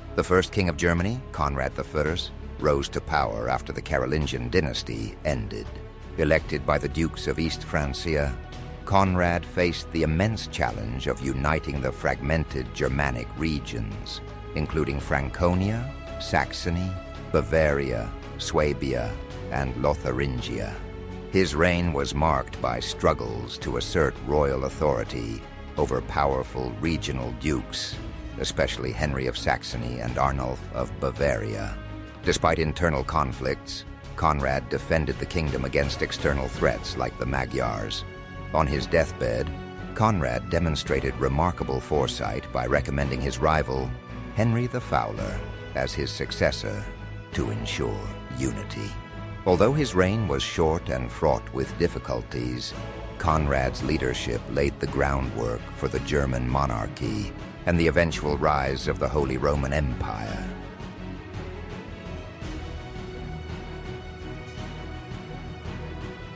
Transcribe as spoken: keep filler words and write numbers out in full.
The first king of Germany, Conrad the First, rose to power after the Carolingian dynasty ended. Elected by the dukes of East Francia, Conrad faced the immense challenge of uniting the fragmented Germanic regions, including Franconia, Saxony, Bavaria, Swabia, and Lotharingia. His reign was marked by struggles to assert royal authority over powerful regional dukes, especially Henry of Saxony and Arnulf of Bavaria. Despite internal conflicts, Conrad defended the kingdom against external threats like the Magyars. On his deathbed, Conrad demonstrated remarkable foresight by recommending his rival, Henry the Fowler, as his successor to ensure unity. Although his reign was short and fraught with difficulties, Conrad's leadership laid the groundwork for the German monarchy and the eventual rise of the Holy Roman Empire.